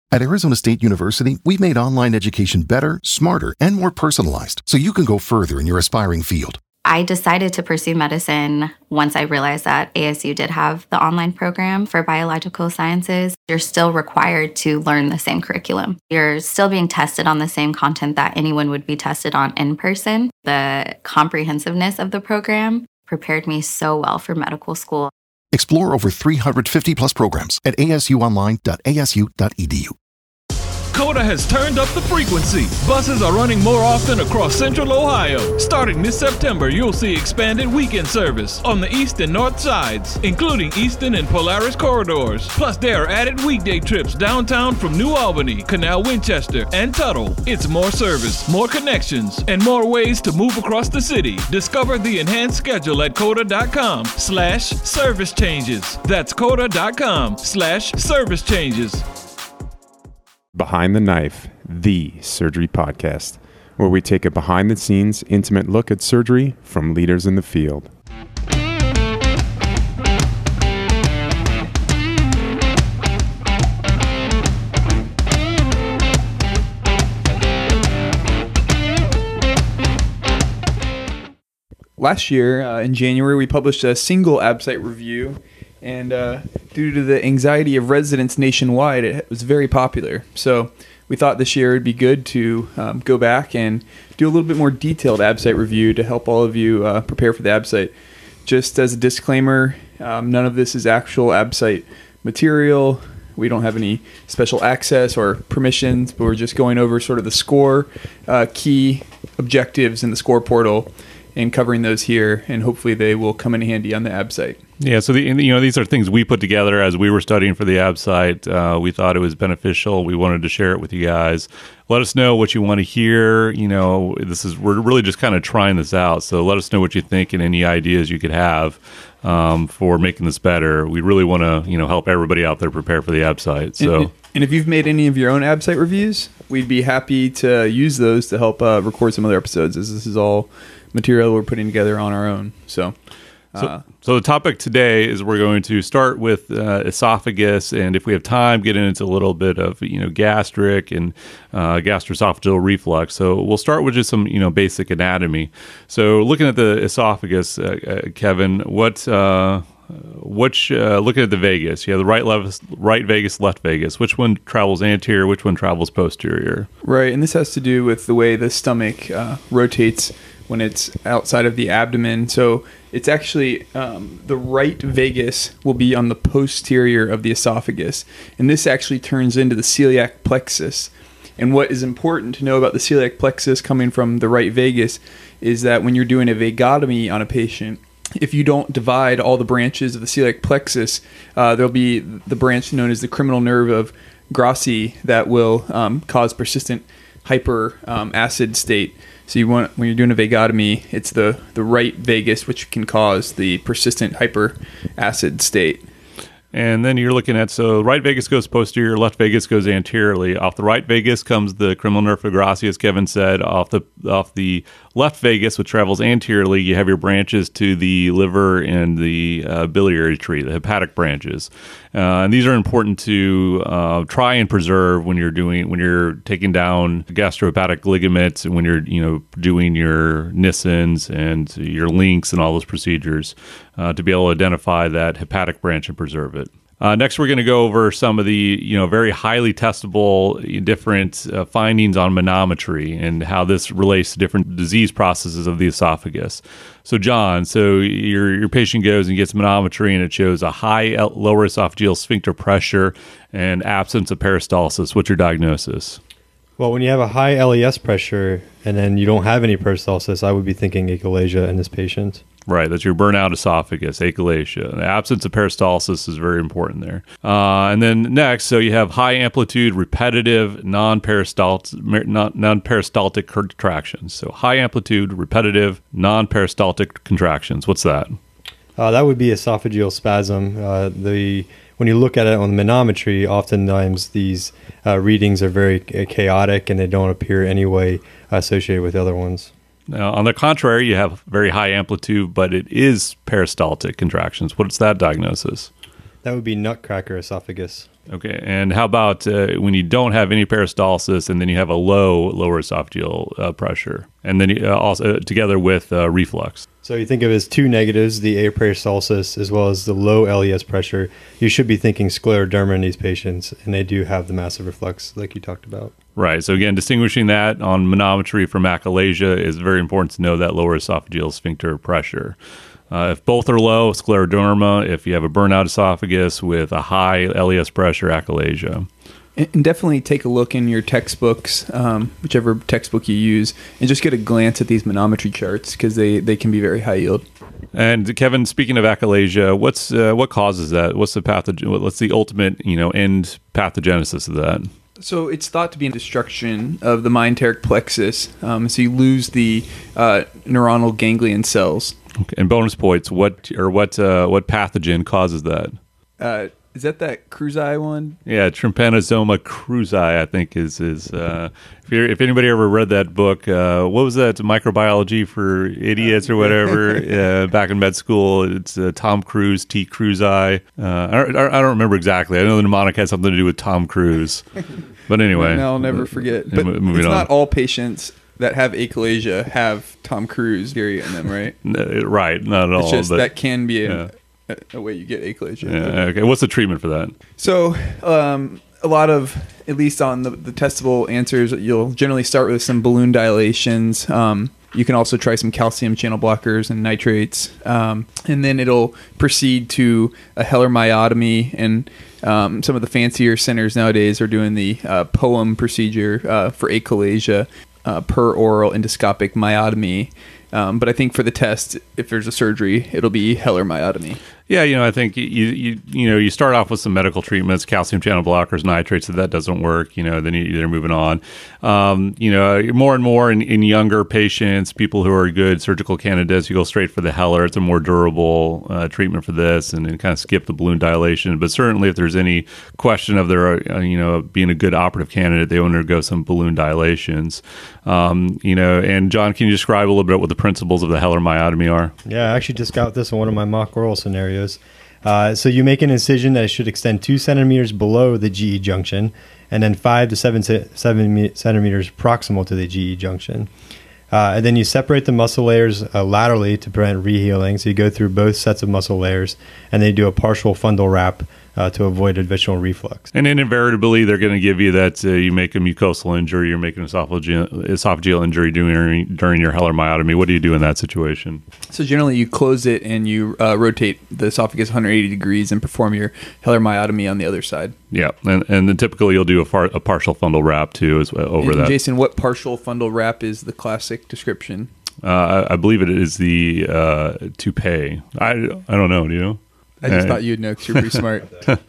At Arizona State University, we've made online education better, smarter, and more personalized so you can go further in your aspiring field. I decided to pursue medicine once I realized that ASU did have the online program for biological sciences. You're still required to learn the same curriculum. You're still being tested on the same content that anyone would be tested on in person. The comprehensiveness of the program prepared me so well for medical school. Explore over 350 plus programs at asuonline.asu.edu. COTA has turned up the frequency. Buses are running more often across Central Ohio. Starting this September, you'll see expanded weekend service on the east and north sides, including Eastern and Polaris corridors. Plus, there are added weekday trips downtown from New Albany, Canal Winchester, and Tuttle. It's more service, more connections, and more ways to move across the city. Discover the enhanced schedule at COTA.com/service changes. That's COTA.com/service changes. Behind the Knife, the surgery podcast, where we take a behind-the-scenes, intimate look at surgery from leaders in the field. Last year, in January, we published a single ABSITE review, and due to the anxiety of residents nationwide, it was very popular. So we thought this year it would be good to go back and do a little bit more detailed ABSITE review to help all of you prepare for the ABSITE. Just as a disclaimer, none of this is actual ABSITE material. We don't have any special access or permissions, but we're just going over sort of the SCORE key objectives in the SCORE portal and covering those here, and hopefully they will come in handy on the ABSITE. Yeah, so these are things we put together as we were studying for the ABSITE. We thought it was beneficial. We wanted to share it with you guys. Let us know what you want to hear. We're really just kind of trying this out. So let us know what you think and any ideas you could have for making this better. We really want to help everybody out there prepare for the ABSITE. So and if you've made any of your own ABSITE reviews, we'd be happy to use those to help record some other episodes, as this is all material we're putting together on our own. So the topic today is we're going to start with esophagus, and if we have time, get into a little bit of gastric and gastroesophageal reflux. So we'll start with just some basic anatomy. So looking at the esophagus, Kevin, looking at the vagus, you have the right vagus, left vagus. Which one travels anterior? Which one travels posterior? Right, and this has to do with the way the stomach rotates when it's outside of the abdomen. So it's actually the right vagus will be on the posterior of the esophagus, and this actually turns into the celiac plexus. And what is important to know about the celiac plexus coming from the right vagus is that when you're doing a vagotomy on a patient, if you don't divide all the branches of the celiac plexus, there'll be the branch known as the criminal nerve of Grassi that will cause persistent hyperacid state. So when you're doing a vagotomy, it's the right vagus which can cause the persistent hyperacid state. And then you're looking at, so right vagus goes posterior, left vagus goes anteriorly. Off the right vagus comes the criminal nerve of Grassi, as Kevin said. Off the left vagus, which travels anteriorly, you have your branches to the liver and the biliary tree, the hepatic branches. And these are important to try and preserve when you're taking down gastrohepatic ligaments, and when you're doing your Nissens and your links and all those procedures to be able to identify that hepatic branch and preserve it. Next, we're going to go over some of the very highly testable different findings on manometry and how this relates to different disease processes of the esophagus. So, John, your patient goes and gets manometry, and it shows a high lower esophageal sphincter pressure and absence of peristalsis. What's your diagnosis? Well, when you have a high LES pressure and then you don't have any peristalsis, I would be thinking achalasia in this patient. Right, that's your burnout esophagus, achalasia. The absence of peristalsis is very important there. And then next, so you have high amplitude, repetitive, non-peristaltic contractions. So high amplitude, repetitive, non-peristaltic contractions. What's that? That would be esophageal spasm. When you look at it on the manometry, oftentimes these readings are very chaotic and they don't appear any way associated with other ones. Now, on the contrary, you have very high amplitude, but it is peristaltic contractions. What's that diagnosis? That would be nutcracker esophagus. Okay, and how about when you don't have any peristalsis and then you have a lower esophageal pressure, and then also together with reflux? So you think of it as two negatives, the aperistalsis as well as the low LES pressure. You should be thinking scleroderma in these patients, and they do have the massive reflux like you talked about. Right. So again, distinguishing that on manometry from achalasia is very important to know that lower esophageal sphincter pressure. If both are low, scleroderma. If you have a burnout esophagus with a high LES pressure, achalasia. And definitely take a look in your textbooks, whichever textbook you use, and just get a glance at these manometry charts because they can be very high yield. And Kevin, speaking of achalasia, what causes that? What's the pathogen? What's the ultimate end pathogenesis of that? So it's thought to be a destruction of the myenteric plexus. So you lose the neuronal ganglion cells. Okay. And bonus points. What pathogen causes that? Is that cruzi one? Yeah, Trypanosoma cruzi, I think is if anybody ever read that book, what was that, Microbiology for Idiots or whatever, back in med school, it's Tom Cruise, T. cruzi. I don't remember exactly. I know the mnemonic had something to do with Tom Cruise. But anyway. No, I'll never forget. But it's not all patients that have achalasia have Tom Cruise variant in them, right? Right, not at all. It's just that can be a way you get achalasia. Yeah, okay. What's the treatment for that? So a lot of, at least on the testable answers, you'll generally start with some balloon dilations. You can also try some calcium channel blockers and nitrates. And then it'll proceed to a Heller myotomy. And some of the fancier centers nowadays are doing the POEM procedure for achalasia, per oral endoscopic myotomy. But I think for the test, if there's a surgery, it'll be Heller myotomy. Yeah, I think you start off with some medical treatments, calcium channel blockers, nitrates. If that doesn't work, then they're moving on. More and more in younger patients, people who are good surgical candidates, you go straight for the Heller. It's a more durable treatment for this, and then kind of skip the balloon dilation. But certainly, if there's any question of their being a good operative candidate, they undergo some balloon dilations. And John, can you describe a little bit what the principles of the Heller myotomy are? Yeah, I actually just got this in one of my mock oral scenarios. So you make an incision that should extend 2 centimeters below the GE junction and then 5 to 7 centimeters proximal to the GE junction. And then you separate the muscle layers laterally to prevent rehealing. So you go through both sets of muscle layers and they do a partial fundal wrap to avoid additional reflux. And then invariably, they're going to give you that you make a mucosal injury, you're making an esophageal injury during your Heller myotomy. What do you do in that situation? So generally, you close it and you rotate the esophagus 180 degrees and perform your Heller myotomy on the other side. Yeah, and then typically you'll do a partial fundal wrap too over that. Jason, what partial fundal wrap is the classic description? I believe it is the toupee. I don't know. Do you know? I just thought you'd know because you're pretty smart.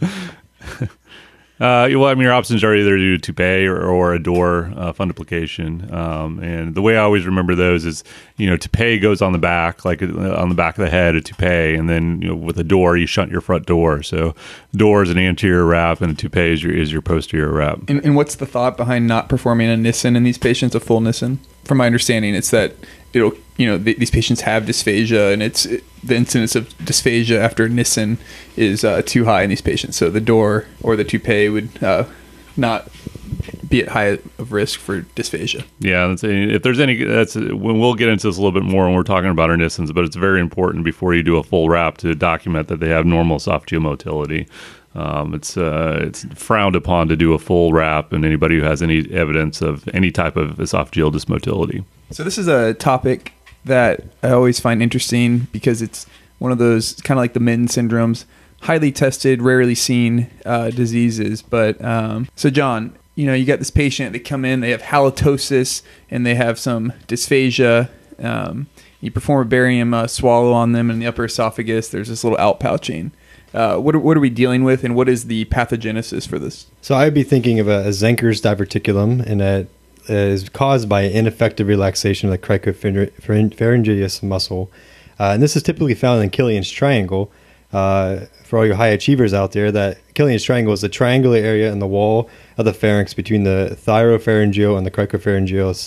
Your options are either do a toupee or a door fundoplication. And the way I always remember those is, toupee goes on the back, like on the back of the head, a toupee. And then, with a door, you shunt your front door. So door is an anterior wrap and a toupee is your posterior wrap. And what's the thought behind not performing a Nissen in these patients, a full Nissen? From my understanding, it's that these patients have dysphagia, and the incidence of dysphagia after Nissen is too high in these patients. So the door or the toupee would not be at high of risk for dysphagia. Yeah, if there's any, when we'll get into this a little bit more when we're talking about our Nissens, but it's very important before you do a full wrap to document that they have normal esophageal motility. It's frowned upon to do a full wrap in anybody who has any evidence of any type of esophageal dysmotility. So this is a topic that I always find interesting because it's one of those kind of like the Mitten syndromes, highly tested, rarely seen diseases. But so John, you got this patient, they come in, they have halitosis and they have some dysphagia. You perform a barium swallow on them in the upper esophagus. There's this little outpouching. What are we dealing with, and what is the pathogenesis for this? So I'd be thinking of a Zenker's diverticulum, and that is caused by ineffective relaxation of the cricopharyngeus muscle. And this is typically found in Killian's triangle. For all your high achievers out there, that Killian's triangle is the triangular area in the wall of the pharynx between the thyropharyngeal and the cricopharyngeus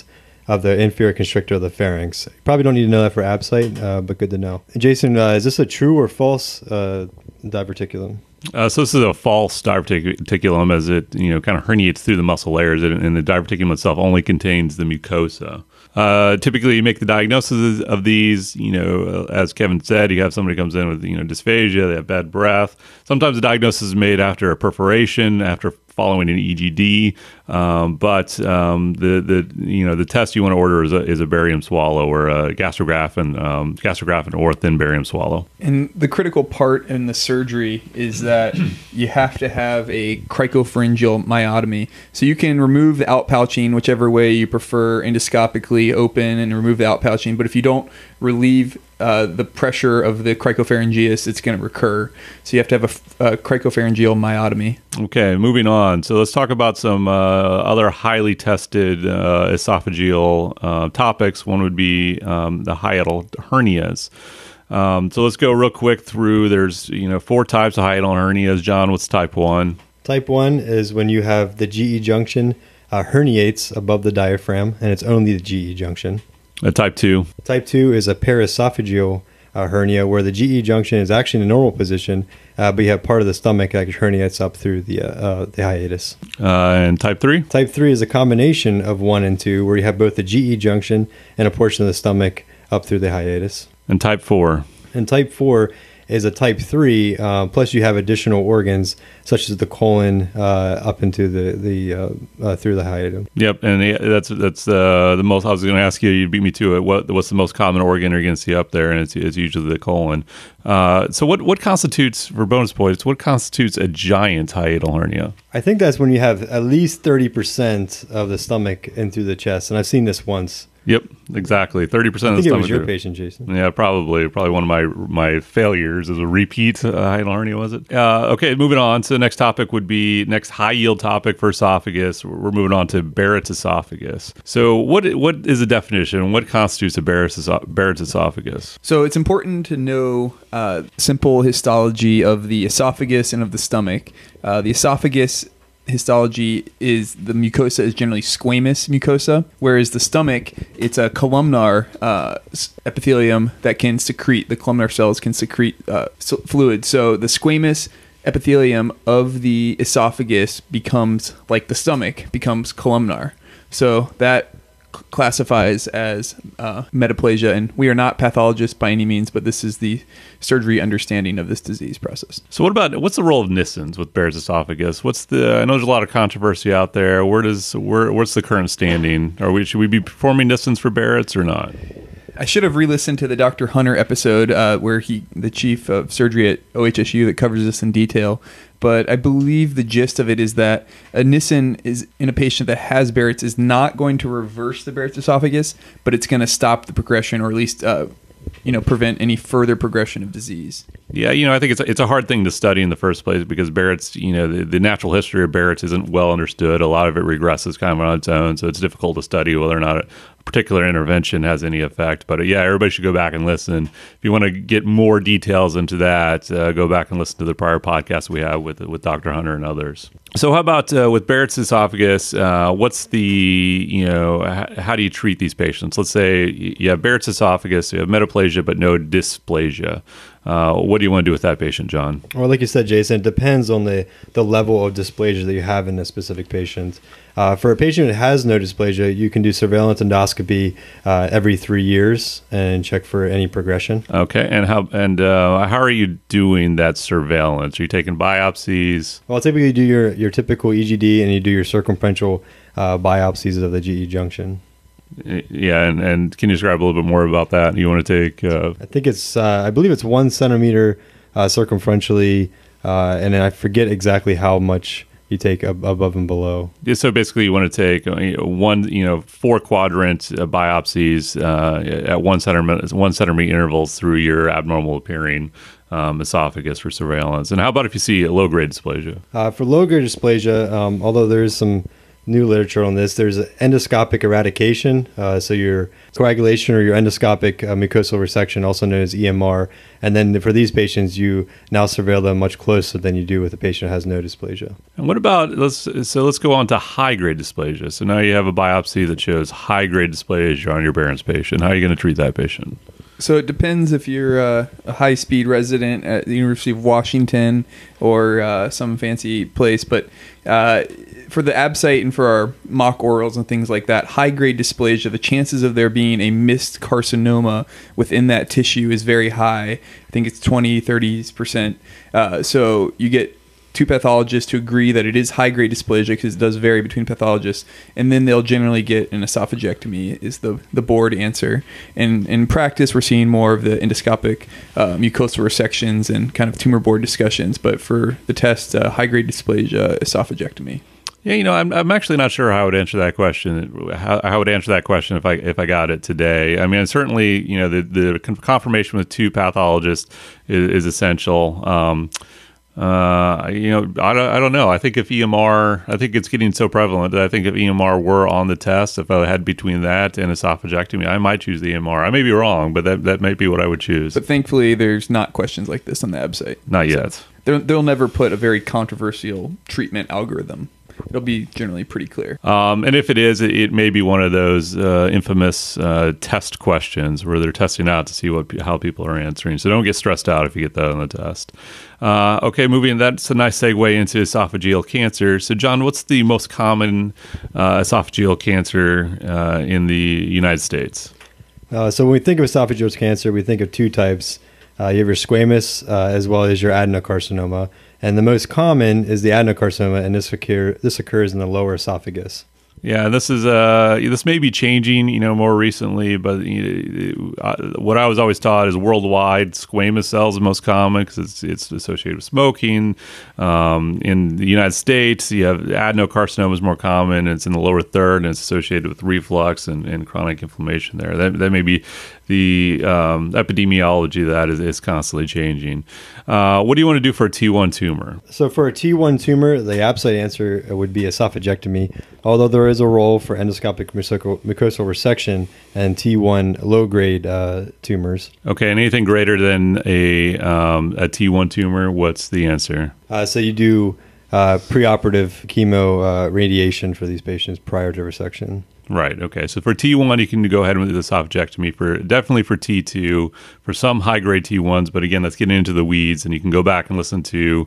of the inferior constrictor of the pharynx. You probably don't need to know that for ABSITE, but good to know. Jason, is this a true or false diverticulum? So this is a false diverticulum, as it kind of herniates through the muscle layers, and the diverticulum itself only contains the mucosa. Typically, you make the diagnosis of these. As Kevin said, you have somebody comes in with dysphagia, they have bad breath. Sometimes the diagnosis is made after a perforation, after following an EGD, but the test you want to order is a barium swallow or a gastrographin or thin barium swallow. And the critical part in the surgery is that you have to have a cricopharyngeal myotomy. So you can remove the outpouching whichever way you prefer, endoscopically open and remove the outpouching. But if you don't relieve the pressure of the cricopharyngeus, it's going to recur. So you have to have a cricopharyngeal myotomy. Okay, moving on. So let's talk about some other highly tested esophageal topics. One would be the hiatal hernias. So let's go real quick through. There's 4 types of hiatal hernias. John, what's type 1? Type 1 is when you have the GE junction herniates above the diaphragm, and it's only the GE junction. Type 2? Type 2 is a paraesophageal hernia where the GE junction is actually in a normal position, but you have part of the stomach that herniates up through the hiatus. And type 3? Type 3 is a combination of 1 and 2 where you have both the GE junction and a portion of the stomach up through the hiatus. And type 4? And type 4 is a type 3, plus you have additional organs such as the colon up into the through the hiatus. Yep, and that's the most. I was going to ask you. You beat me to it. What's the most common organ you're going to see up there? And it's usually the colon. So what constitutes, for bonus points, what constitutes a giant hiatal hernia? I think that's when you have at least 30% of the stomach in through the chest, and I've seen this once. Yep, exactly. 30% of the stomach. I think it was your patient, Jason. Yeah, probably one of my failures is a repeat hiatal hernia, was it? Okay, moving on. So the next topic would be, next high yield topic for esophagus. We're moving on to Barrett's esophagus. So what is the definition? What constitutes a Barrett's esophagus? So it's important to know simple histology of the esophagus and of the stomach. The esophagus histology is the mucosa is generally squamous mucosa, whereas the stomach, it's a columnar epithelium that can secrete, the columnar cells can secrete fluid. So the squamous epithelium of the esophagus becomes, like the stomach, becomes columnar. So that classifies as metaplasia, and we are not pathologists by any means, but this is the surgery understanding of this disease process. So what's the role of Nissens with Barrett's esophagus? I know there's a lot of controversy out there. What's the current standing? Should we be performing Nissens for Barrett's or not? I should have re-listened to the Dr. Hunter episode where the chief of surgery at OHSU that covers this in detail. But I believe the gist of it is that a Nissen is in a patient that has Barrett's is not going to reverse the Barrett's esophagus, but it's going to stop the progression, or at least prevent any further progression of disease. Yeah, I think it's a hard thing to study in the first place because Barrett's, the natural history of Barrett's isn't well understood. A lot of it regresses kind of on its own, so it's difficult to study whether or not a particular intervention has any effect. But everybody should go back and listen. If you want to get more details into that, go back and listen to the prior podcast we have with Dr. Hunter and others. So how about with Barrett's esophagus, what's the, how do you treat these patients? Let's say you have Barrett's esophagus, you have metaplasia, but no dysplasia. What do you want to do with that patient, John? Well, like you said, Jason, it depends on the level of dysplasia that you have in a specific patient. For a patient that has no dysplasia, you can do surveillance endoscopy every 3 years and check for any progression. Okay, and how are you doing that surveillance? Are you taking biopsies? Well, typically you do your typical EGD and you do your circumferential biopsies of the GE junction. Yeah, and can you describe a little bit more about that? You want to take? I think I believe it's 1 centimeter circumferentially, and then I forget exactly how much you take above and below. Yeah, so basically, you want to take 4 quadrant biopsies at 1 centimeter intervals through your abnormal appearing esophagus for surveillance. And how about if you see a low grade dysplasia? For low grade dysplasia, although there is some new literature on this. There's endoscopic eradication, so your coagulation or your endoscopic mucosal resection, also known as EMR. And then for these patients, you now surveil them much closer than you do with a patient who has no dysplasia. And what about, let's go on to high-grade dysplasia. So now you have a biopsy that shows high-grade dysplasia on your Barrett's patient. How are you going to treat that patient? So it depends if you're a high-speed resident at the University of Washington or some fancy place. But for the ABSITE and for our mock orals and things like that, high-grade dysplasia, the chances of there being a missed carcinoma within that tissue is very high. I think it's 20, 30%. So you get two pathologists to agree that it is high-grade dysplasia, because it does vary between pathologists, and then they'll generally get an esophagectomy is the board answer. And in practice, we're seeing more of the endoscopic mucosal resections and kind of tumor board discussions, but for the test, high-grade dysplasia, esophagectomy. Yeah, I'm actually not sure how I would answer that question. How I would answer that question if I got it today. I mean, certainly, the confirmation with two pathologists is essential. I don't know. I think if EMR, I think it's getting so prevalent that I think if EMR were on the test, if I had between that and esophagectomy, I might choose the EMR. I may be wrong, but that might be what I would choose. But thankfully, there's not questions like this on the ABSITE. Not yet. So they'll never put a very controversial treatment algorithm. It'll be generally pretty clear. And if it is, it may be one of those infamous test questions where they're testing out to see how people are answering. So don't get stressed out if you get that on the test. Okay, that's a nice segue into esophageal cancer. So John, what's the most common esophageal cancer in the United States? So when we think of esophageal cancer, we think of two types. You have your squamous as well as your adenocarcinoma. And the most common is the adenocarcinoma, and this occurs in the lower esophagus. Yeah, this may be changing, more recently, but what I was always taught is worldwide squamous cells are most common because it's associated with smoking. In the United States, you have adenocarcinoma is more common. It's in the lower third, and it's associated with reflux and chronic inflammation there. That may be the epidemiology of that is constantly changing. What do you want to do for a T1 tumor? So for a T1 tumor, the ABSITE answer would be esophagectomy, although there is a role for endoscopic mucosal resection and T1 low-grade tumors. Okay, and anything greater than a T1 tumor, what's the answer? So you do preoperative chemo radiation for these patients prior to resection. Right. Okay. So for T1, you can go ahead with esophagectomy. Definitely for T2, for some high-grade T1s. But again, that's getting into the weeds, and you can go back and listen to.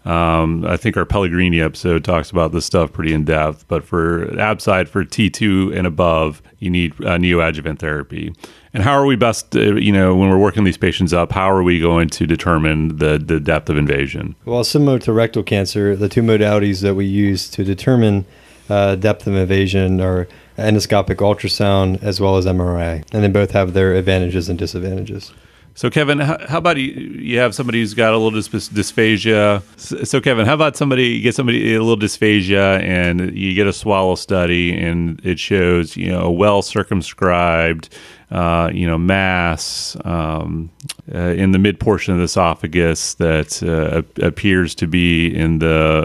I think our Pellegrini episode talks about this stuff pretty in depth. But for ABSITE, for T2 and above, you need neoadjuvant therapy. And how are we best, when we're working these patients up, how are we going to determine the depth of invasion? Well, similar to rectal cancer, the two modalities that we use to determine depth of invasion are endoscopic ultrasound as well as MRI, and they both have their advantages and disadvantages. So Kevin, how about you have somebody who's got a little dysphagia? So Kevin, how about you get somebody a little dysphagia and you get a swallow study and it shows, a well circumscribed, mass in the mid portion of the esophagus that appears to be in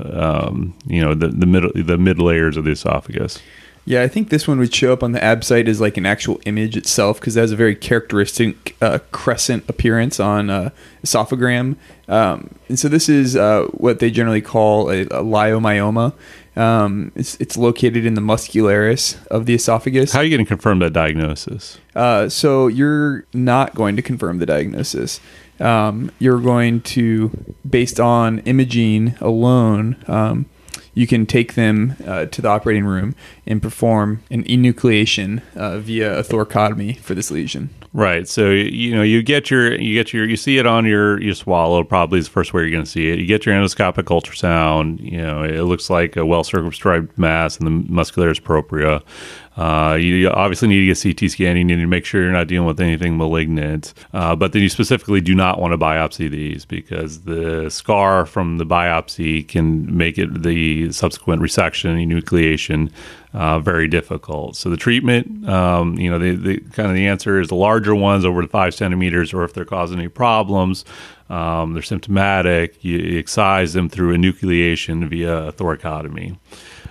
the mid layers of the esophagus. Yeah, I think this one would show up on the ABSITE as like an actual image itself because it has a very characteristic crescent appearance on esophagram. And so this is what they generally call a leiomyoma. It's located in the muscularis of the esophagus. How are you going to confirm that diagnosis? So you're not going to confirm the diagnosis. You're going to, based on imaging alone, you can take them to the operating room and perform an enucleation via a thoracotomy for this lesion. Right. So you see it on your swallow. Probably is the first way you're going to see it. You get your endoscopic ultrasound. It looks like a well circumscribed mass in the muscularis propria. You obviously need to get CT scanning. You need to make sure you're not dealing with anything malignant. But then you specifically do not want to biopsy these because the scar from the biopsy can make it the subsequent resection, enucleation, very difficult. So the treatment, the answer is the larger ones over the 5 centimeters, or if they're causing any problems, they're symptomatic, you excise them through enucleation via thoracotomy.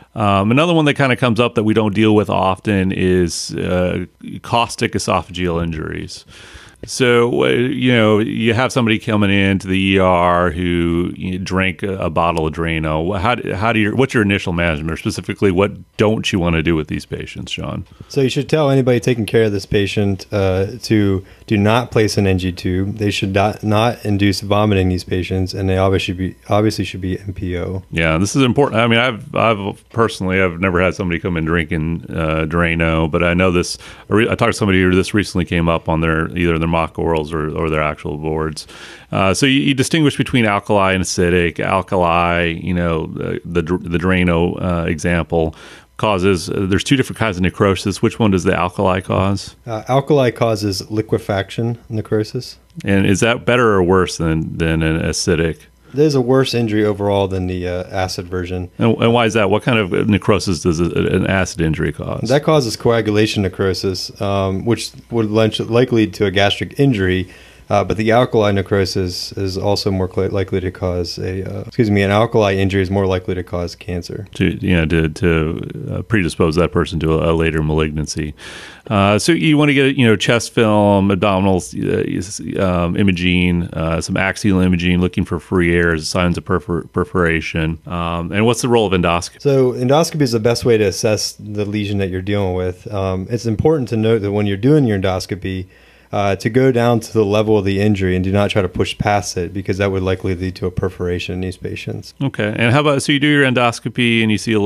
Another one that kind of comes up that we don't deal with often is caustic esophageal injuries. So, you have somebody coming into the ER who drank a bottle of Drano. What's your initial management, or specifically, what don't you want to do with these patients, Sean? So you should tell anybody taking care of this patient to do not place an NG tube. They should not induce vomiting these patients, and they obviously should be NPO. Yeah, this is important. I mean, I've personally never had somebody come in drinking Drano, but I know this. I talked to somebody who this recently came up on either their mock orals or their actual boards. So you distinguish between alkali and acidic. Alkali, the Drano example causes, there's two different kinds of necrosis. Which one does the alkali cause? Alkali causes liquefaction necrosis. And is that better or worse than an acidic? There's a worse injury overall than the acid version. And why is that? What kind of necrosis does an acid injury cause? That causes coagulation necrosis, which would likely lead to a gastric injury. But the alkali necrosis is also more likely to cause an alkali injury is more likely to cause cancer. To predispose that person to a later malignancy. So you want to get chest film, abdominal imaging, some axial imaging, looking for free air as signs of perforation. And what's the role of endoscopy? So endoscopy is the best way to assess the lesion that you're dealing with. It's important to note that when you're doing your endoscopy, to go down to the level of the injury and do not try to push past it, because that would likely lead to a perforation in these patients. Okay. And how about, so you do your endoscopy and you see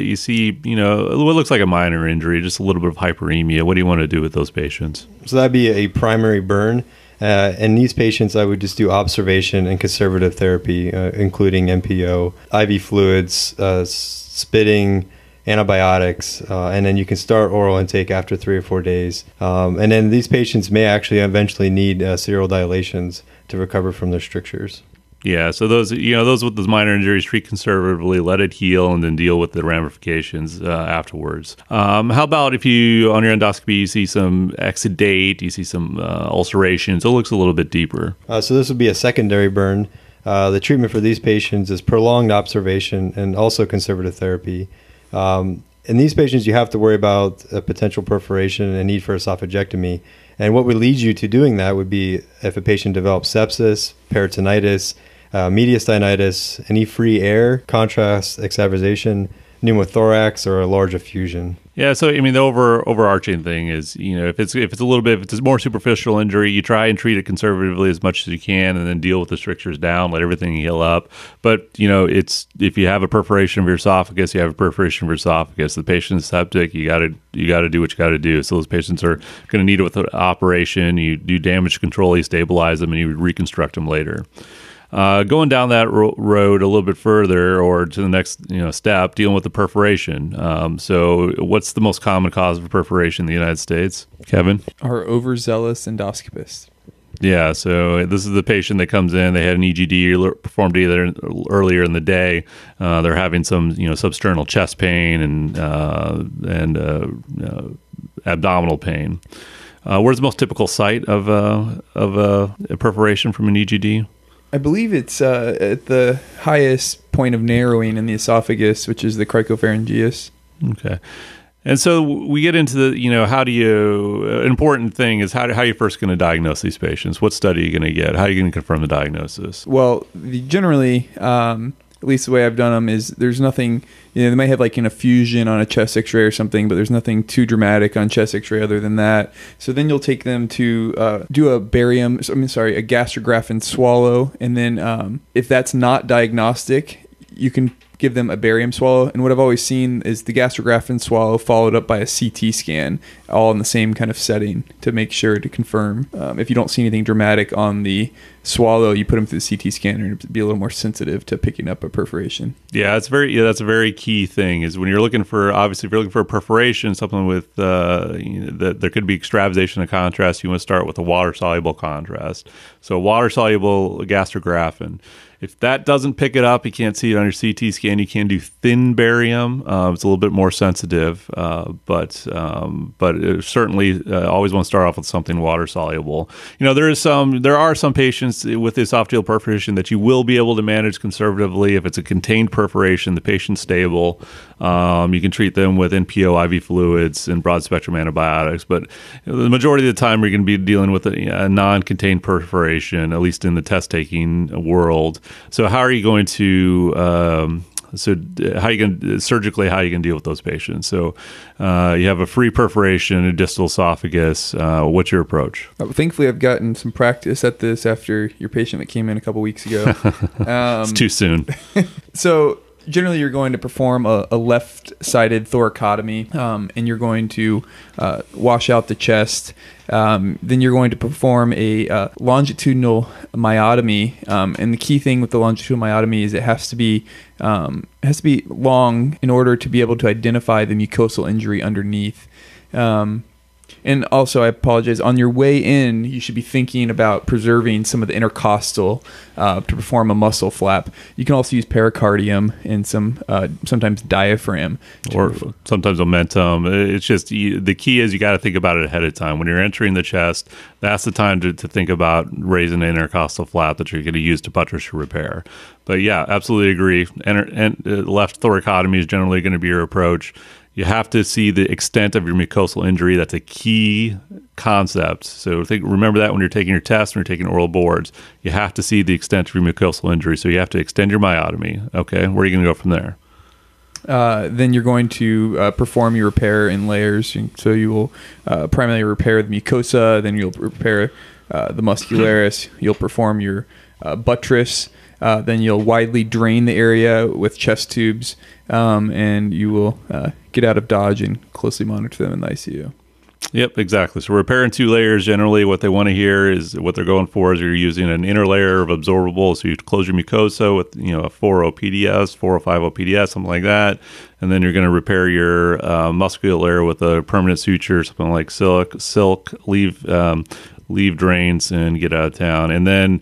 what looks like a minor injury, just a little bit of hyperemia. What do you want to do with those patients? So that'd be a primary burn. In these patients, I would just do observation and conservative therapy, including NPO, IV fluids, spitting, antibiotics, and then you can start oral intake after 3 or 4 days. And then these patients may actually eventually need serial dilations to recover from their strictures. Yeah, so those with those minor injuries, treat conservatively, let it heal, and then deal with the ramifications afterwards. How about if on your endoscopy you see some exudate, you see some ulcerations? It looks a little bit deeper. So this would be a secondary burn. The treatment for these patients is prolonged observation and also conservative therapy. In these patients, you have to worry about a potential perforation and a need for esophagectomy. And what would lead you to doing that would be if a patient develops sepsis, peritonitis, mediastinitis, any free air, contrast extravasation, pneumothorax, or a large effusion. Yeah, so I mean the overarching thing is, if it's a more superficial injury, you try and treat it conservatively as much as you can, and then deal with the strictures down, let everything heal up. But it's, if you have a perforation of your esophagus, you have a perforation of your esophagus. The patient's septic, you got to do what you got to do. So those patients are going to need it with an operation. You do damage control, you stabilize them, and you reconstruct them later. Going down that road a little bit further, or to the next step, dealing with the perforation. So what's the most common cause of perforation in the United States, Kevin? Our overzealous endoscopist. Yeah, so this is the patient that comes in. They had an EGD performed either earlier in the day. They're having some substernal chest pain and abdominal pain. Where's the most typical site of a perforation from an EGD? I believe it's at the highest point of narrowing in the esophagus, which is the cricopharyngeus. Okay. And so we get into the, an important thing is how are you first going to diagnose these patients? What study are you going to get? How are you going to confirm the diagnosis? Well, generally, at least the way I've done them is there's nothing, they might have like an effusion on a chest x-ray or something, but there's nothing too dramatic on chest x-ray other than that. So then you'll take them to do a gastrograph and swallow. And then if that's not diagnostic, you can give them a barium swallow. And what I've always seen is the gastrograph and swallow followed up by a CT scan, all in the same kind of setting to make sure to confirm. If you don't see anything dramatic on the swallow, you put them through the CT scanner to be a little more sensitive to picking up a perforation. Yeah, that's a very key thing is when you're looking for, obviously if you're looking for a perforation, something with that there could be extravasation of contrast, you want to start with a water-soluble contrast. So water-soluble gastrograph. If that doesn't pick it up, you can't see it on your CT scan. You can do thin barium. It's a little bit more sensitive, but certainly always want to start off with something water soluble. There are some patients patients with esophageal perforation that you will be able to manage conservatively. If it's a contained perforation, the patient's stable. You can treat them with NPO, IV fluids, and broad-spectrum antibiotics. But the majority of the time, you're going to be dealing with a non-contained perforation, at least in the test-taking world. So how are you going to... how you can surgically, how you can deal with those patients? So you have a free perforation, a distal esophagus. What's your approach? Thankfully, I've gotten some practice at this after your patient that came in a couple weeks ago. It's too soon. So generally, you're going to perform a left-sided thoracotomy, and you're going to wash out the chest. Then you're going to perform a longitudinal myotomy, and the key thing with the longitudinal myotomy is it has to be long in order to be able to identify the mucosal injury underneath. And also, I apologize, on your way in, you should be thinking about preserving some of the intercostal to perform a muscle flap. You can also use pericardium and sometimes diaphragm. Or sometimes omentum. It's just, the key is you got to think about it ahead of time. When you're entering the chest, that's the time to think about raising an intercostal flap that you're going to use to buttress your repair. But yeah, absolutely agree. And left thoracotomy is generally going to be your approach. You have to see the extent of your mucosal injury. That's a key concept. So remember that when you're taking your test, when you're taking oral boards, you have to see the extent of your mucosal injury. So you have to extend your myotomy. Okay, where are you going to go from there? Then you're going to perform your repair in layers. So you will primarily repair the mucosa, then you'll repair the muscularis, you'll perform your buttress, then you'll widely drain the area with chest tubes, and you will get out of Dodge and closely monitor them in the ICU. Yep, exactly. So repair in 2 layers. Generally, what they want to hear is what they're going for is you're using an inner layer of absorbable. So you close your mucosa with a 4O PDS, 405O PDS, something like that, and then you're going to repair your muscular layer with a permanent suture, something like silk, leave drains, and get out of town. And then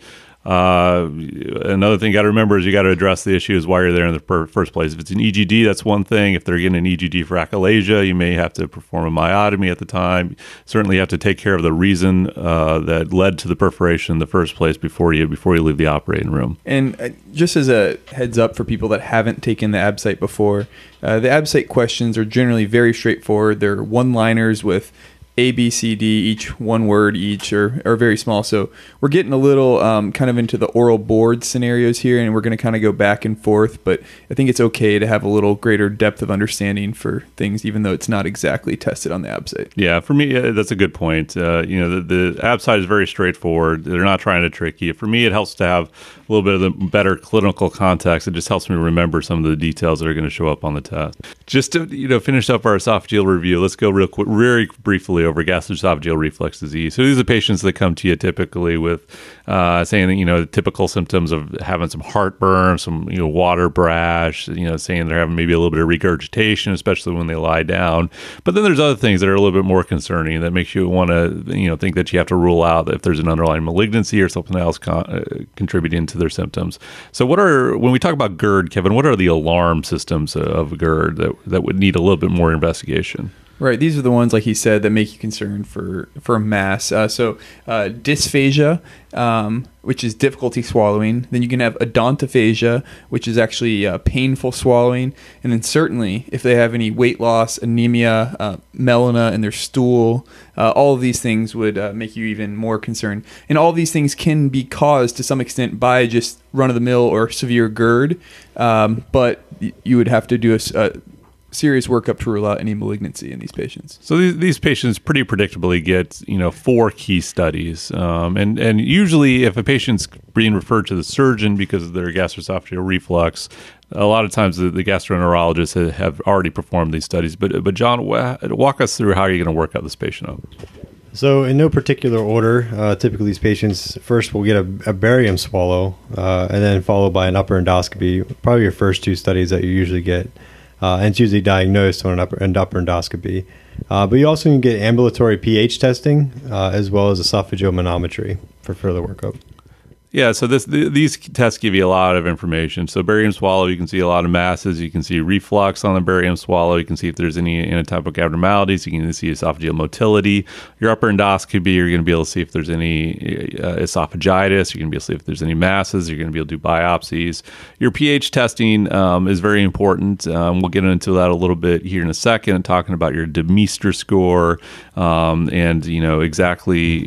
another thing you got to remember is you got to address the issue is why you're there in the first place. If it's an EGD, that's one thing. If they're getting an EGD for achalasia, you may have to perform a myotomy at the time. Certainly, you have to take care of the reason that led to the perforation in the first place before you leave the operating room. And just as a heads up for people that haven't taken the ABSITE before, the ABSITE questions are generally very straightforward. They're one-liners with A, B, C, D, each one word each, or very small. So we're getting a little kind of into the oral board scenarios here, and we're going to kind of go back and forth. But I think it's okay to have a little greater depth of understanding for things, even though it's not exactly tested on the ABSITE. Yeah, for me, that's a good point. The ABSITE is very straightforward. They're not trying to trick you. For me, it helps to have a little bit of the better clinical context. It just helps me remember some of the details that are going to show up on the test. Just to finish up our esophageal review, let's go real quick, very briefly over gastroesophageal reflux disease. So these are patients that come to you typically with saying that, typical symptoms of having some heartburn, some, water brash, saying they're having maybe a little bit of regurgitation, especially when they lie down. But then there's other things that are a little bit more concerning that makes you want to, think that you have to rule out if there's an underlying malignancy or something else contributing to their symptoms. So when we talk about GERD, Kevin, what are the alarm systems of GERD that would need a little bit more investigation? Right. These are the ones, like he said, that make you concerned for mass. So dysphagia, which is difficulty swallowing. Then you can have odontophagia, which is actually painful swallowing. And then certainly if they have any weight loss, anemia, melena in their stool, all of these things would make you even more concerned. And all these things can be caused to some extent by just run-of-the-mill or severe GERD. But you would have to do a serious workup to rule out any malignancy in these patients. So these patients pretty predictably get 4 key studies, and usually if a patient's being referred to the surgeon because of their gastroesophageal reflux, a lot of times the gastroenterologists have already performed these studies. But John, walk us through how you're going to work out this patient up. So in no particular order, typically these patients first will get a barium swallow, and then followed by an upper endoscopy, probably your first 2 studies that you usually get. And it's usually diagnosed on an upper endoscopy. But you also can get ambulatory pH testing as well as esophageal manometry for further workup. Yeah, so these tests give you a lot of information. So barium swallow, you can see a lot of masses. You can see reflux on the barium swallow. You can see if there's any anatomic abnormalities. You can see esophageal motility. Your upper endoscopy, you're going to be able to see if there's any esophagitis. You're going to be able to see if there's any masses. You're going to be able to do biopsies. Your pH testing is very important. We'll get into that a little bit here in a second, talking about your Demeester score and exactly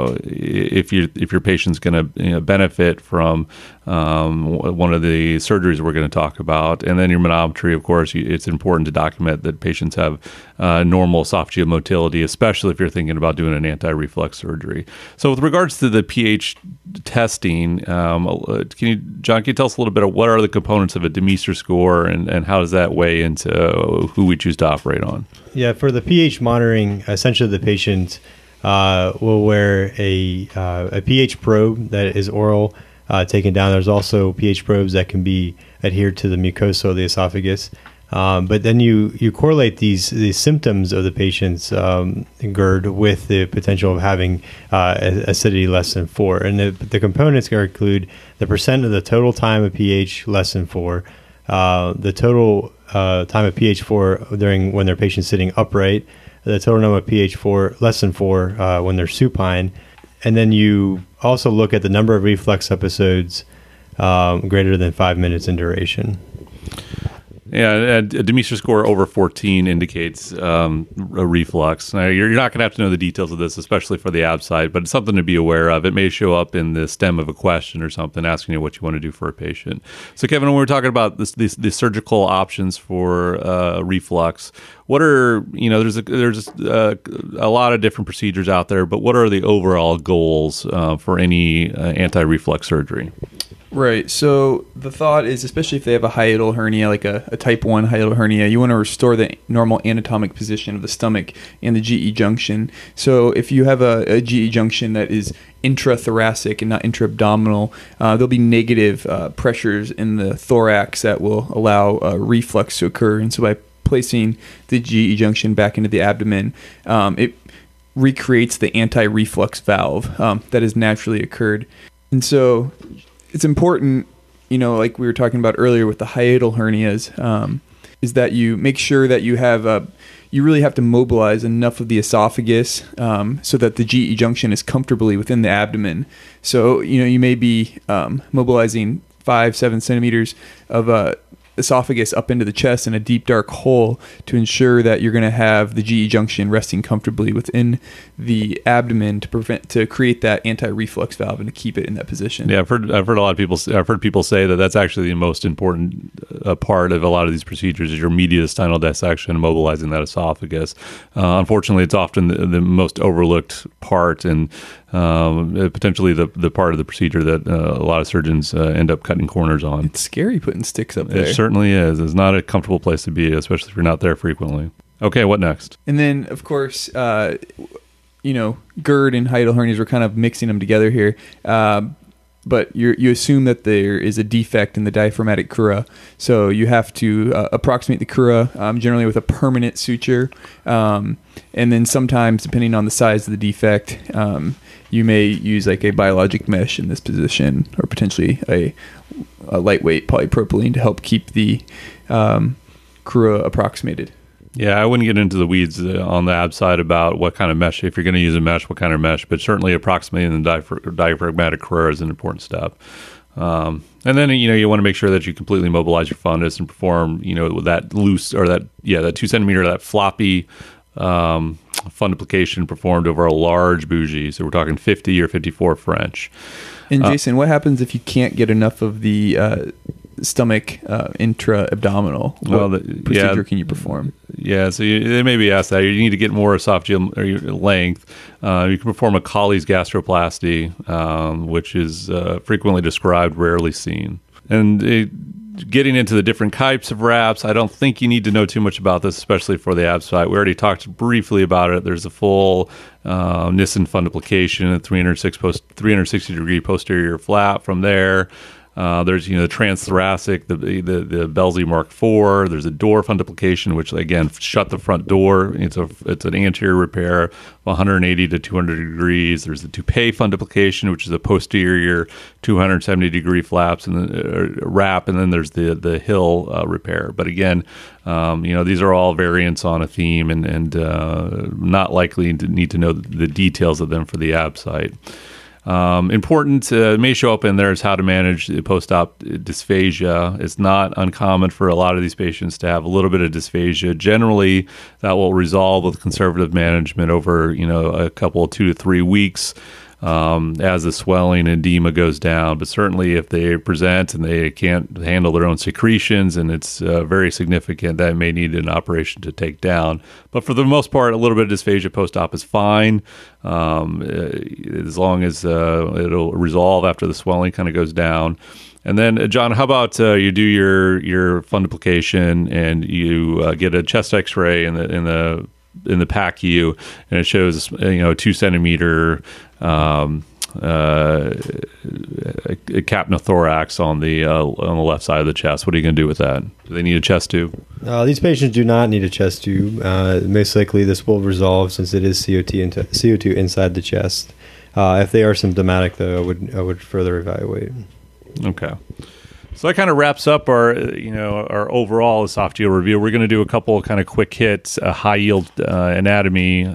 if your patient's going to benefit from one of the surgeries we're going to talk about. And then your manometry, of course, it's important to document that patients have normal esophageal motility, especially if you're thinking about doing an anti-reflux surgery. So with regards to the pH testing, John, can you tell us a little bit of what are the components of a Demeester score and how does that weigh into who we choose to operate on? Yeah, for the pH monitoring, essentially the patient will wear a pH probe that is oral, taken down. There's also pH probes that can be adhered to the mucosa of the esophagus. But then you correlate these symptoms of the patient's GERD with the potential of having acidity less than 4. And the components include the percent of the total time of pH less than 4, the total time of pH 4 when their patient's sitting upright, the total number of pH 4 less than 4 when they're supine, and then you also look at the number of reflux episodes greater than 5 minutes in duration. Yeah, a Demeester score over 14 indicates a reflux. Now, you're not going to have to know the details of this, especially for the ABSITE, but it's something to be aware of. It may show up in the stem of a question or something asking you what you want to do for a patient. So, Kevin, when we're talking about the surgical options for reflux, what are, there's a lot of different procedures out there, but what are the overall goals for any anti-reflux surgery? Right. So the thought is, especially if they have a hiatal hernia, like a type 1 hiatal hernia, you want to restore the normal anatomic position of the stomach and the GE junction. So if you have a GE junction that is intrathoracic and not intra-abdominal, there'll be negative pressures in the thorax that will allow reflux to occur. And so by placing the GE junction back into the abdomen, it recreates the anti-reflux valve that has naturally occurred. And so it's important, like we were talking about earlier with the hiatal hernias, is that you make sure that you have you really have to mobilize enough of the esophagus so that the GE junction is comfortably within the abdomen. So, you may be mobilizing 5-7 centimeters of esophagus up into the chest in a deep dark hole to ensure that you're going to have the GE junction resting comfortably within the abdomen to create that anti-reflux valve and to keep it in that position. Yeah, I've heard a lot of people. I've heard people say that that's actually the most important part of a lot of these procedures is your mediastinal dissection, mobilizing that esophagus. Unfortunately, it's often the most overlooked part and potentially the part of the procedure that a lot of surgeons end up cutting corners on. It's scary putting sticks up there. It certainly is. It's not a comfortable place to be, especially if you're not there frequently. Okay, what next? And then, of course, GERD and hiatal hernias, we're kind of mixing them together here. But you assume that there is a defect in the diaphragmatic crura. So you have to approximate the crura generally with a permanent suture. And then sometimes, depending on the size of the defect, you may use like a biologic mesh in this position or potentially a lightweight polypropylene to help keep the crura approximated. Yeah, I wouldn't get into the weeds on the ABSITE about what kind of mesh, if you're going to use a mesh, what kind of mesh, but certainly approximating the diaphragmatic crura is an important step. And then, you want to make sure that you completely mobilize your fundus and perform, that loose or that 2 centimeter, that floppy funduplication performed over a large bougie. So we're talking 50 or 54 French. And Jason, what happens if you can't get enough of the stomach intra-abdominal? What procedure can you perform? Yeah, so they may be asked that. You need to get more esophageal length. You can perform a Colles gastroplasty, which is frequently described, rarely seen. And getting into the different types of wraps, I don't think you need to know too much about this, especially for the ABSITE. We already talked briefly about it. There's a full Nissen funduplication at 360-degree posterior flap. From there, There's the transthoracic, the Belsey Mark IV. There's a door fundoplication, which again shut the front door. It's an anterior repair of 180 to 200 degrees. There's the toupee fundoplication, which is a posterior 270 degree flaps and then wrap, and then there's the hill repair. But again, these are all variants on a theme, and not likely to need to know the details of them for the ab site. Important may show up in there is how to manage the post-op dysphagia. It's not uncommon for a lot of these patients to have a little bit of dysphagia. Generally, that will resolve with conservative management over a couple 2 to 3 weeks as the swelling and edema goes down. But certainly, if they present and they can't handle their own secretions and it's very significant, that may need an operation to take down. But for the most part, a little bit of dysphagia post-op is fine, as long as it'll resolve after the swelling kind of goes down. And then, John, how about you do your fundoplication and you get a chest X-ray in the PACU, and it shows a 2 centimeter capnothorax on the left side of the chest. What are you going to do with that? Do they need a chest tube? These patients do not need a chest tube. Most likely, this will resolve since it is CO2 inside the chest. If they are symptomatic, though, I would further evaluate. Okay. So that kind of wraps up our overall esophageal review. We're going to do a couple of kind of quick hits, high yield anatomy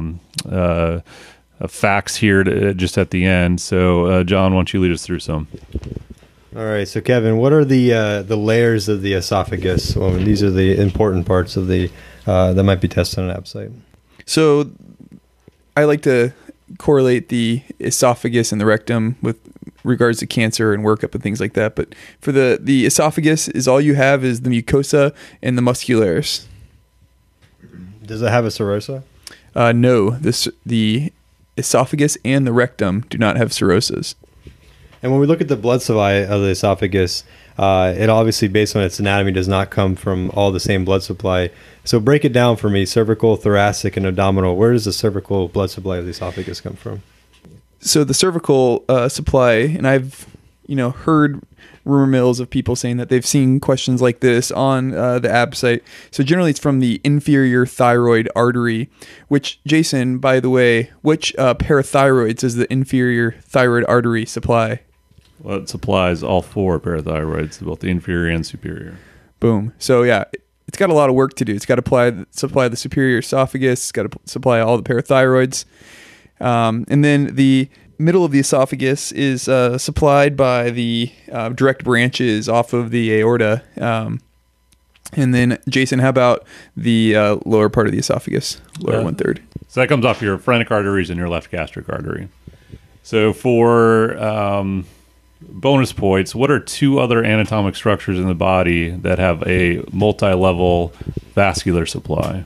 facts here just at the end. So, John, why don't you lead us through some? All right. So, Kevin, what are the layers of the esophagus? Well, these are the important parts of the that might be tested on an ab site. So, I like to correlate the esophagus and the rectum with regards to cancer and workup and things like that. But for the esophagus, is all you have is the mucosa and the muscularis. Does it have a serosa? No. The esophagus and the rectum do not have cirrhosis. And when we look at the blood supply of the esophagus, it obviously, based on its anatomy, does not come from all the same blood supply. So break it down for me, cervical, thoracic, and abdominal. Where does the cervical blood supply of the esophagus come from? So the cervical supply, and I've heard rumor mills of people saying that they've seen questions like this on the ab site. So generally it's from the inferior thyroid artery, which, Jason, by the way, which parathyroids does the inferior thyroid artery supply? Well, it supplies all 4 parathyroids, both the inferior and superior. Boom. So yeah, it's got a lot of work to do. It's got to supply the superior esophagus. It's got to supply all the parathyroids. And then the middle of the esophagus is supplied by the direct branches off of the aorta. And then, Jason, how about the lower part of the esophagus, lower 1/3? So that comes off your phrenic arteries and your left gastric artery. So for bonus points, what are 2 other anatomic structures in the body that have a multi-level vascular supply?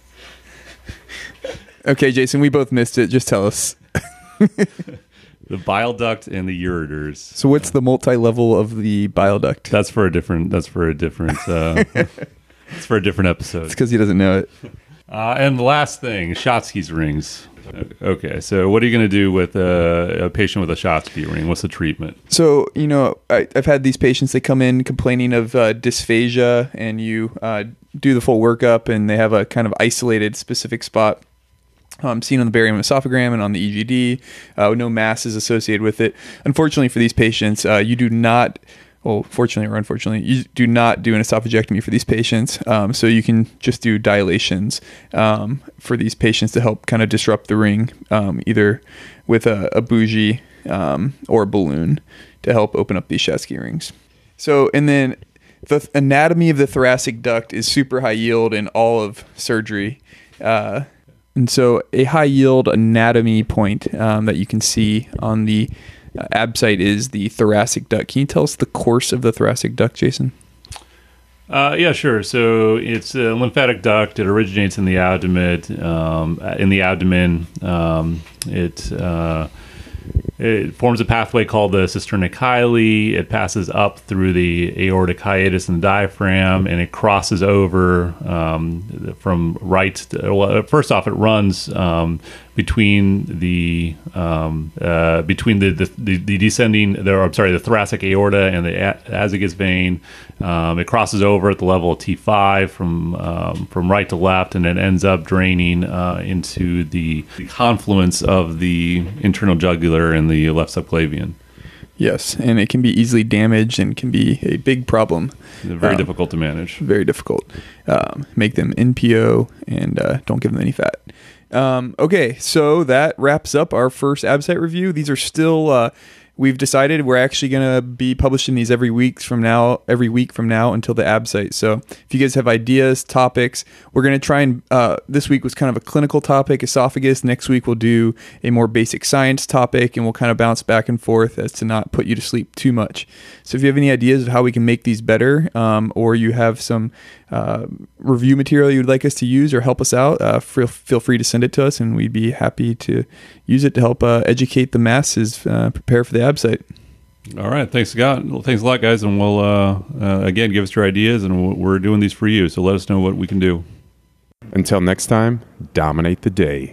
Okay, Jason, we both missed it. Just tell us. The bile duct and the ureters. So what's the multi-level of the bile duct? That's for a different it's for a different episode. It's because he doesn't know it. And the last thing, Schatzki's rings. Okay, so what are you going to do with a patient with a Schatzki ring? What's the treatment? So, I've had these patients, they come in complaining of dysphagia, and you do the full workup, and they have a kind of isolated specific spot seen on the barium esophagram and on the EGD. No masses associated with it. Unfortunately for these patients, you do not... Well, fortunately or unfortunately, you do not do an esophagectomy for these patients. So you can just do dilations for these patients to help kind of disrupt the ring, either with a bougie or a balloon to help open up these Schatzki rings. So, and then the anatomy of the thoracic duct is super high yield in all of surgery. And so a high yield anatomy point that you can see on the ab site is the thoracic duct. Can you tell us the course of the thoracic duct, Jason? Yeah, sure. So it's a lymphatic duct. It originates in the abdomen. It forms a pathway called the cisterna chyli. It passes up through the aortic hiatus and the diaphragm, and it crosses over from right. First off, it runs between the descending, the thoracic aorta and the azygos vein. It crosses over at the level of T5 from right to left, and it ends up draining into the confluence of the internal jugular and the left subclavian. Yes, and it can be easily damaged and can be a big problem. Very difficult to manage. Very difficult. Make them NPO and don't give them any fat. Okay, so that wraps up our first AbSite review. These are still, we've decided we're actually going to be publishing these every week from now until the AbSite. So if you guys have ideas, topics, we're going to try and, this week was kind of a clinical topic, esophagus. Next week we'll do a more basic science topic, and we'll kind of bounce back and forth as to not put you to sleep too much. So if you have any ideas of how we can make these better, or you have some review material you'd like us to use or help us out, feel free to send it to us, and we'd be happy to use it to help educate the masses, prepare for the AbSite. All right, thanks, Scott. Well, thanks a lot, guys, and we'll again give us your ideas, and we're doing these for you. So let us know what we can do. Until next time, dominate the day.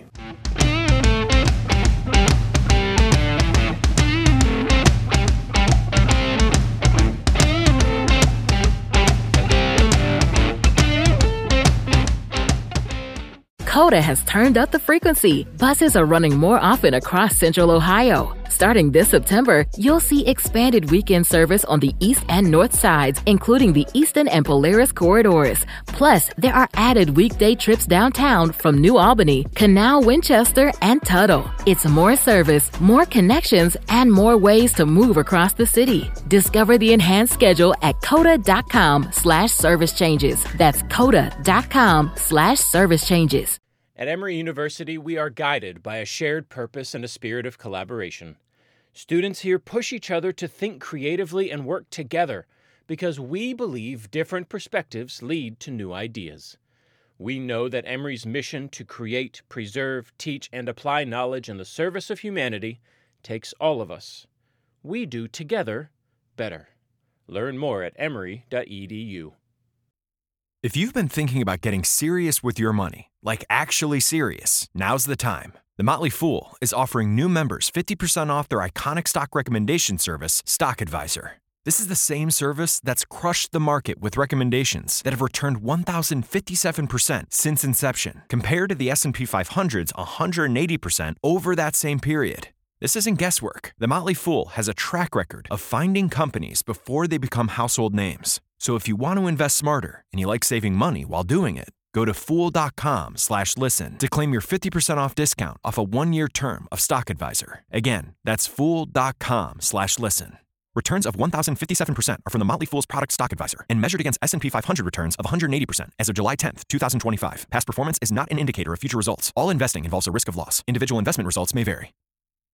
COTA has turned up the frequency. Buses are running more often across Central Ohio. Starting this September, you'll see expanded weekend service on the east and north sides, including the Easton and Polaris corridors. Plus, there are added weekday trips downtown from New Albany, Canal, Winchester, and Tuttle. It's more service, more connections, and more ways to move across the city. Discover the enhanced schedule at COTA.com/service changes. That's COTA.com/service changes. At Emory University, we are guided by a shared purpose and a spirit of collaboration. Students here push each other to think creatively and work together because we believe different perspectives lead to new ideas. We know that Emory's mission to create, preserve, teach, and apply knowledge in the service of humanity takes all of us. We do together better. Learn more at emory.edu. If you've been thinking about getting serious with your money, like actually serious, now's the time. The Motley Fool is offering new members 50% off their iconic stock recommendation service, Stock Advisor. This is the same service that's crushed the market with recommendations that have returned 1,057% since inception, compared to the S&P 500's 180% over that same period. This isn't guesswork. The Motley Fool has a track record of finding companies before they become household names. So if you want to invest smarter and you like saving money while doing it, go to Fool.com/listen to claim your 50% off discount off a 1-year term of Stock Advisor. Again, that's Fool.com/listen. Returns of 1,057% are from the Motley Fool's product Stock Advisor and measured against S&P 500 returns of 180% as of July 10th, 2025. Past performance is not an indicator of future results. All investing involves a risk of loss. Individual investment results may vary.